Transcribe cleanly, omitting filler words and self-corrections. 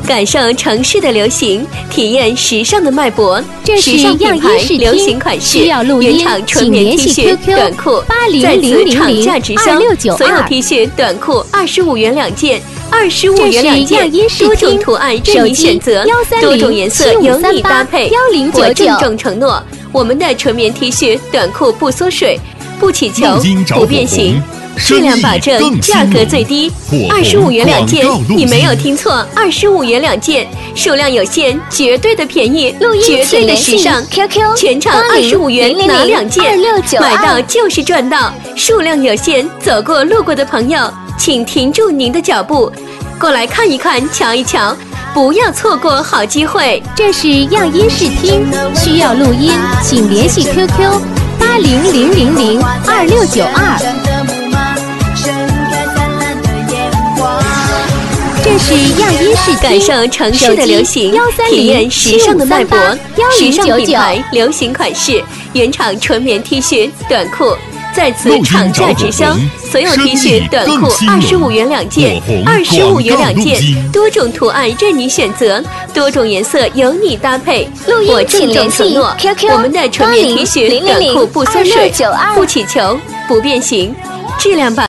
感受城市的流行，体验时尚的脉搏。 这是时尚品牌样衣流行款式， 需要录音原厂纯棉请联 T 系恤、 QQ 短裤，在此厂价直销， 2692 所有 T 恤、短裤25元2件，25 这是元2件样衣视， 多种听图案任你选择， 130 多种颜色由你搭配。 7538 我郑重承诺，我们的纯棉 T 恤、短裤不缩水、不起球、不变形。质量保证，价格最低，25元2件，你没有听错，25元2件，数量有限，绝对的便宜，绝对的时尚。 QQ 全场25元拿2件， 2692 买到就是赚到，数量有限，走过路过的朋友，请停住您的脚步，过来看一看，瞧一瞧，不要错过好机会。 这是样音视听，需要录音，请联系 QQ 800002692。这是样音视听， 感受城市的流行，体验时尚的脉搏。时尚品牌流行款式，原厂纯棉 T 恤、短裤，在此厂价直销，所有 T 恤、短裤25元2件，25元2件，多种图案任你选择，多种颜色由你搭配。我郑重承诺，我们的纯棉 T 恤、短裤不缩水、不起球、不变形，质量保。